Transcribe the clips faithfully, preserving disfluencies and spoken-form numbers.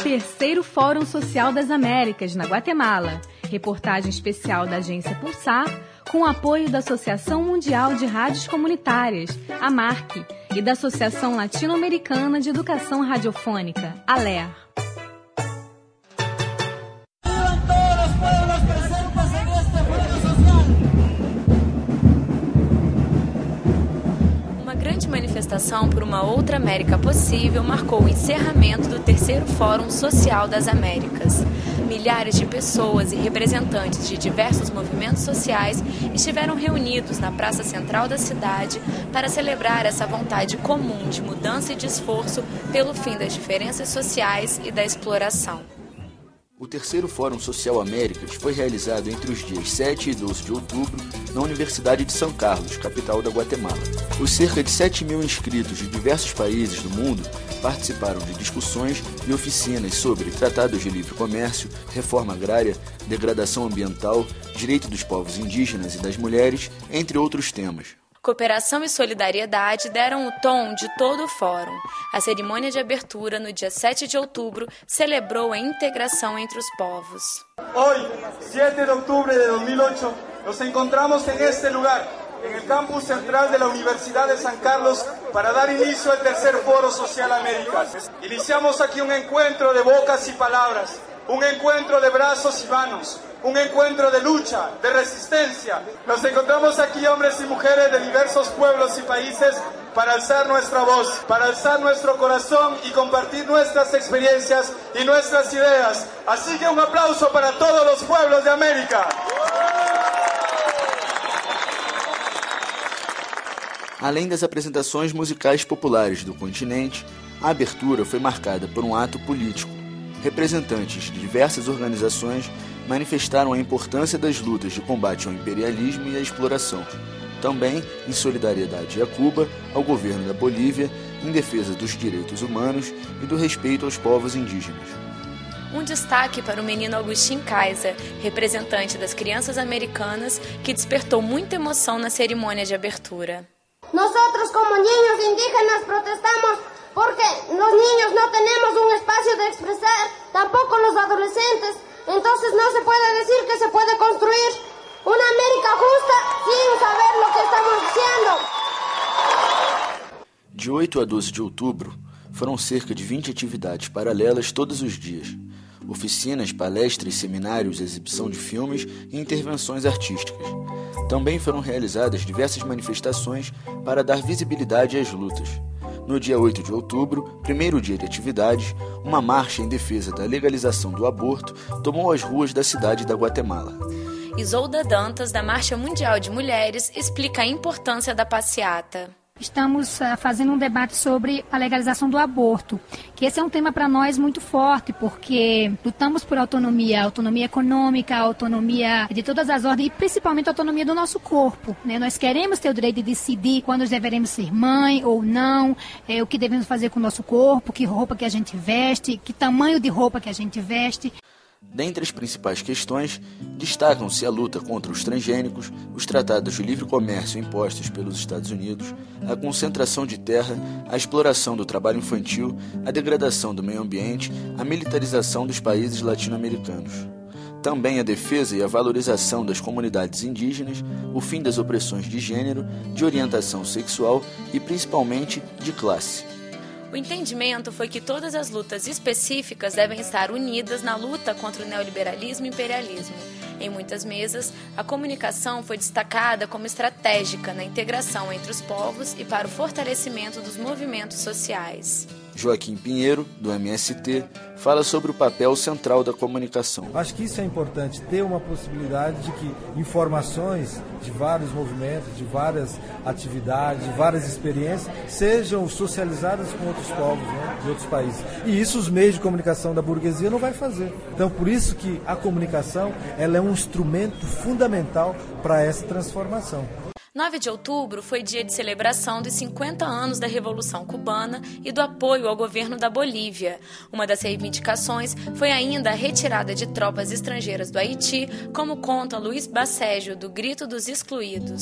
terceiro Fórum Social das Américas, na Guatemala. Reportagem especial da agência Pulsar, com apoio da Associação Mundial de Rádios Comunitárias, a MARC, e da Associação Latino-Americana de Educação Radiofônica, a L E R. Uma grande manifestação por uma outra América possível marcou o encerramento do terceiro Fórum Social das Américas. Milhares de pessoas e representantes de diversos movimentos sociais estiveram reunidos na praça central da cidade para celebrar essa vontade comum de mudança e de esforço pelo fim das diferenças sociais e da exploração. O terceiro Fórum Social Américas foi realizado entre os dias sete e doze de outubro na Universidade de São Carlos, capital da Guatemala. Os cerca de sete mil inscritos de diversos países do mundo participaram de discussões e oficinas sobre tratados de livre comércio, reforma agrária, degradação ambiental, direito dos povos indígenas e das mulheres, entre outros temas. Cooperação e solidariedade deram o tom de todo o fórum. A cerimônia de abertura, no dia sete de outubro, celebrou a integração entre os povos. Hoy, siete de octubre de dois mil e oito, nos encontramos en este lugar, en el campus central de la Universidad de San Carlos, para dar inicio al tercer Foro Social Américas. Iniciamos aquí un encuentro de bocas y palabras, un encuentro de brazos y manos, un encuentro de lucha, de resistencia. Nos encontramos aquí hombres y mujeres de diversos pueblos y países para alzar nuestra voz, para alzar nuestro corazón y compartir nuestras experiencias y nuestras ideas. Así que un aplauso para todos los pueblos de América. Além das apresentações musicais populares do continente, a abertura foi marcada por um ato político. Representantes de diversas organizações manifestaram a importância das lutas de combate ao imperialismo e à exploração. Também em solidariedade a Cuba, ao governo da Bolívia, em defesa dos direitos humanos e do respeito aos povos indígenas. Um destaque para o menino Agustín Kaiser, representante das crianças americanas, que despertou muita emoção na cerimônia de abertura. Nosotros como niños indígenas protestamos porque los niños no tenemos un espacio de expresar, tampoco los adolescentes. Entonces no se puede decir que se puede construir una América justa sin saber lo que estamos diciendo. De oito a doze de outubro, foram cerca de vinte atividades paralelas todos os dias. Oficinas, palestras, seminários, exibição de filmes e intervenções artísticas. Também foram realizadas diversas manifestações para dar visibilidade às lutas. No dia oito de outubro, primeiro dia de atividades, uma marcha em defesa da legalização do aborto tomou as ruas da cidade da Guatemala. Isolda Dantas, da Marcha Mundial de Mulheres, explica a importância da passeata. Estamos uh, fazendo um debate sobre a legalização do aborto, que esse é um tema para nós muito forte, porque lutamos por autonomia, autonomia econômica, autonomia de todas as ordens e principalmente a autonomia do nosso corpo, né? Nós queremos ter o direito de decidir quando devemos ser mãe ou não, é, o que devemos fazer com o nosso corpo, que roupa que a gente veste, que tamanho de roupa que a gente veste. Dentre as principais questões, destacam-se a luta contra os transgênicos, os tratados de livre comércio impostos pelos Estados Unidos, a concentração de terra, a exploração do trabalho infantil, a degradação do meio ambiente, a militarização dos países latino-americanos. Também a defesa e a valorização das comunidades indígenas, o fim das opressões de gênero, de orientação sexual e principalmente de classe. O entendimento foi que todas as lutas específicas devem estar unidas na luta contra o neoliberalismo e imperialismo. Em muitas mesas, a comunicação foi destacada como estratégica na integração entre os povos e para o fortalecimento dos movimentos sociais. Joaquim Pinheiro, do M S T, fala sobre o papel central da comunicação. Acho que isso é importante, ter uma possibilidade de que informações de vários movimentos, de várias atividades, de várias experiências, sejam socializadas com outros povos, né, de outros países. E isso os meios de comunicação da burguesia não vai fazer. Então, por isso que a comunicação ela é um instrumento fundamental para essa transformação. nove de outubro foi dia de celebração dos cinquenta anos da Revolução Cubana e do apoio ao governo da Bolívia. Uma das reivindicações foi ainda a retirada de tropas estrangeiras do Haiti, como conta Luiz Bacejo, do Grito dos Excluídos.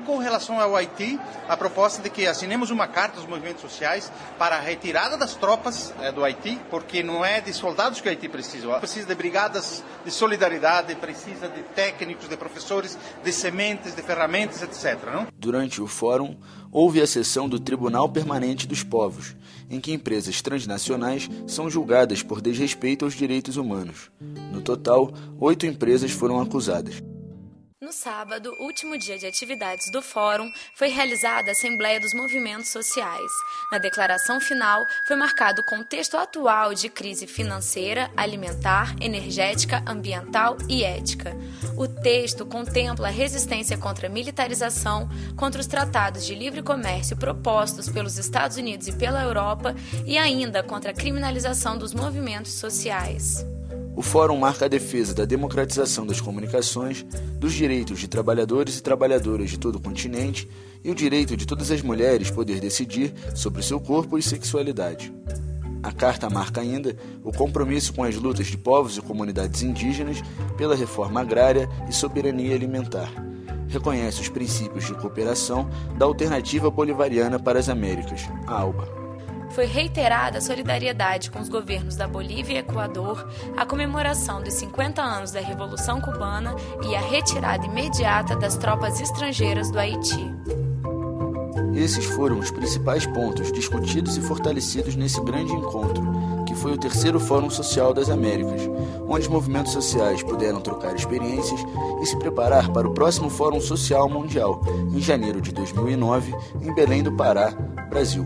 Com relação ao Haiti, a proposta de que assinemos uma carta aos movimentos sociais para a retirada das tropas é, do Haiti, porque não é de soldados que o Haiti precisa, precisa de brigadas de solidariedade, precisa de técnicos, de professores, de sementes, de ferramentas, etcétera. Não? Durante o fórum, houve a sessão do Tribunal Permanente dos Povos, em que empresas transnacionais são julgadas por desrespeito aos direitos humanos. No total, oito empresas foram acusadas. No sábado, último dia de atividades do Fórum, foi realizada a Assembleia dos Movimentos Sociais. Na declaração final, foi marcado o contexto atual de crise financeira, alimentar, energética, ambiental e ética. O texto contempla a resistência contra a militarização, contra os tratados de livre comércio propostos pelos Estados Unidos e pela Europa e ainda contra a criminalização dos movimentos sociais. O Fórum marca a defesa da democratização das comunicações, dos direitos de trabalhadores e trabalhadoras de todo o continente e o direito de todas as mulheres poder decidir sobre o seu corpo e sexualidade. A carta marca ainda o compromisso com as lutas de povos e comunidades indígenas pela reforma agrária e soberania alimentar. Reconhece os princípios de cooperação da Alternativa Bolivariana para as Américas, a ALBA. Foi reiterada a solidariedade com os governos da Bolívia e Equador, a comemoração dos cinquenta anos da Revolução Cubana e a retirada imediata das tropas estrangeiras do Haiti. Esses foram os principais pontos discutidos e fortalecidos nesse grande encontro, que foi o terceiro Fórum Social das Américas, onde os movimentos sociais puderam trocar experiências e se preparar para o próximo Fórum Social Mundial, em janeiro de dois mil e nove, em Belém do Pará, Brasil.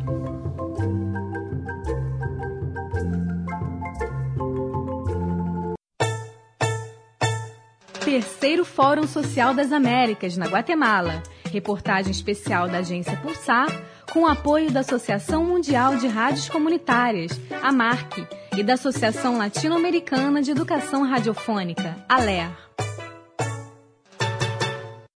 Terceiro Fórum Social das Américas, na Guatemala. Reportagem especial da agência Pulsar, com apoio da Associação Mundial de Rádios Comunitárias, a MARC, e da Associação Latino-Americana de Educação Radiofônica, a L E R.